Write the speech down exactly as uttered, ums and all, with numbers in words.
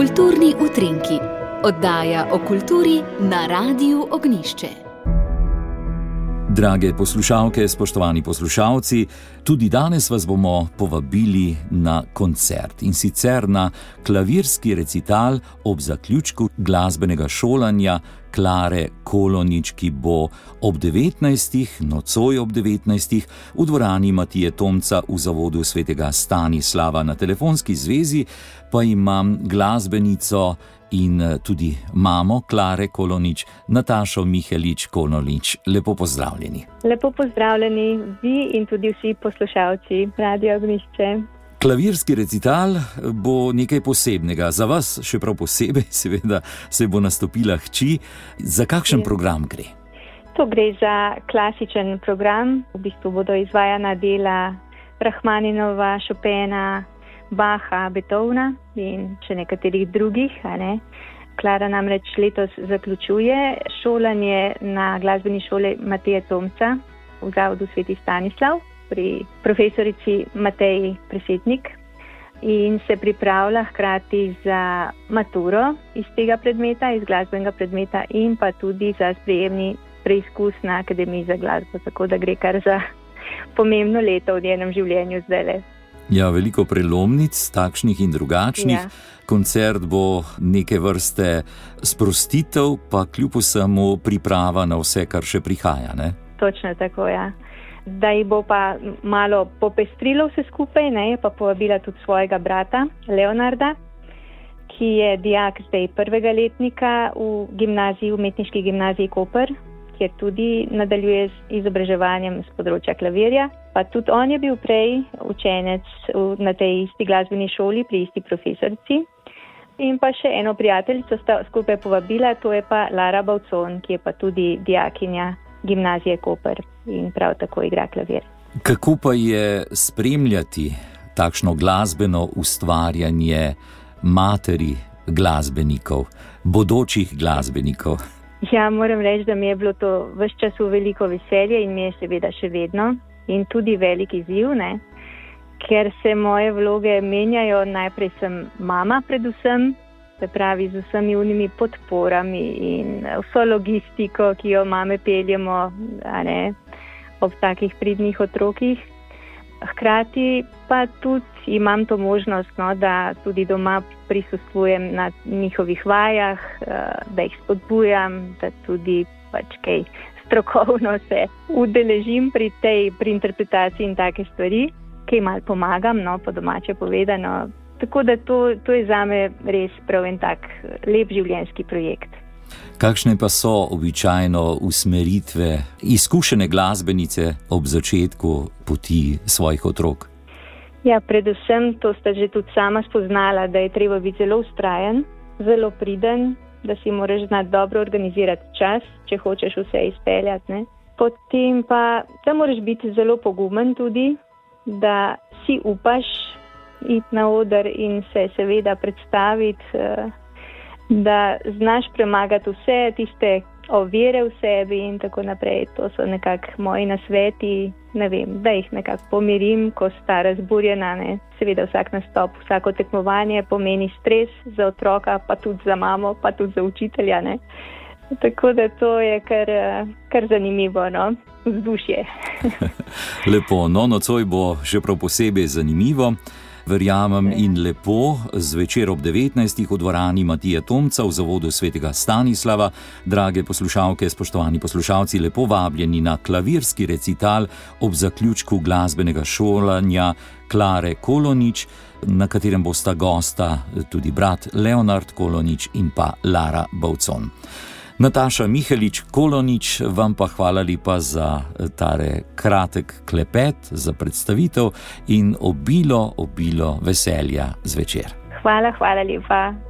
Kulturni utrinki, oddaja o kulturi na Radiu Ognjišče. Drage poslušalke, spoštovani poslušalci, tudi danes vas bomo povabili na koncert, in sicer na klavirski recital ob zaključku glasbenega šolanja Klare Kolonič, ki bo ob devetnajstih, nocoj ob devetnajstih, v dvorani Matije Tomca v Zavodu svetega Stanislava. Na telefonski zvezi pa imam glasbenico in tudi mamo Klare Kolonič, Natašo Mihelič-Kolonič. Lepo pozdravljeni. Lepo pozdravljeni vi in tudi vsi poslušalci Radia Ognjišče. Klavirski recital bo nekaj posebnega. Za vas še prav posebej, seveda, se bo nastopila hči. Za kakšen program gre? To gre za klasičen program. V bistvu bodo izvajana dela Rahmaninova, Chopina, Bacha, Beethovna in še nekaterih drugih. Ne? Klara namreč letos zaključuje šolanje na glasbeni šoli Matije Tomca v Zavodu sveti Stanislav pri profesorici Mateji Presetnik in se pripravlja hkrati za maturo iz tega predmeta, iz glasbenega predmeta in pa tudi za sprejemni preizkus na Akademiji za glasbo, tako da gre kar za pomembno leto v njenem življenju zdajle. Ja, veliko prelomnic, takšnih in drugačnih. Ja. Koncert bo neke vrste sprostitev, pa kljub vsemu priprava na vse, kar še prihaja, ne? Točno tako, ja. Zdaj bo pa malo popestrilo vse skupaj, ne, pa povabila tudi svojega brata Leonarda, ki je dijak zdaj prvega letnika v gimnaziji, umetniški gimnaziji Koper, kjer tudi nadaljuje z izobraževanjem z področja klavirja. Pa tudi on je bil prej učenec na tej isti glasbeni šoli pri isti profesorici. In pa še eno prijateljico sta skupaj povabila, to je pa Lara Bavcon, ki je pa tudi dijakinja gimnazije Koper in prav tako igra klavir. Kako pa je spremljati takšno glasbeno ustvarjanje materi glasbenikov, bodočih glasbenikov? Ja, moram reči, da mi je bilo to ves čas v veliko veselje in mi je seveda še vedno in tudi velik izziv, ne? Ker se moje vloge menjajo. Najprej sem mama predvsem, se pravi z vsemi unimi podporami in vso logistiko, ki jo mame peljemo, a ne, ob takih pridnih otrokih. Hkrati pa tudi imam to možnost, no, da tudi doma prisostvujem na njihovih vajah, da jih spodbujam, da tudi pač kaj strokovno se udeležim pri tej, pri interpretaciji in take stvari, kaj malo pomagam, no, po domače povedano. Tako da to, to je zame res prav en tak lep življenjski projekt. Kakšne pa so običajno usmeritve izkušene glasbenice ob začetku poti svojih otrok? Ja, predvsem to sta že tudi sama spoznala, da je treba biti zelo vztrajen, zelo priden, da si moraš znati dobro organizirati čas, če hočeš vse izpeljati, ne. Potem pa, da moraš biti zelo pogumen tudi, da si upaš iti na oder in se seveda predstaviti, da znaš premagati vse tiste ovire v sebi in tako naprej. To so nekako moji nasveti, ne vem, da jih nekako pomirim, ko sta razburjena, ne. Seveda vsak nastop, vsako tekmovanje pomeni stres za otroka, pa tudi za mamo, pa tudi za učitelja, ne. Tako da to je kar, kar zanimivo, no, vzdušje. Lepo, no, nocoj bo še prav posebej zanimivo. Verjamem in lepo, zvečer ob devetnajstih v dvorani Matije Tomca v Zavodu svetega Stanislava. Drage poslušalke, spoštovani poslušalci, lepo vabljeni na klavirski recital ob zaključku glasbenega šolanja Klare Kolonič, na katerem bosta gosta tudi brat Leonard Kolonič in pa Lara Bavcon. Nataša Mihelič-Kolonič, vam pa hvala lepa za tare kratek klepet, za predstavitev in obilo, obilo veselja zvečer. Hvala, hvala lepa.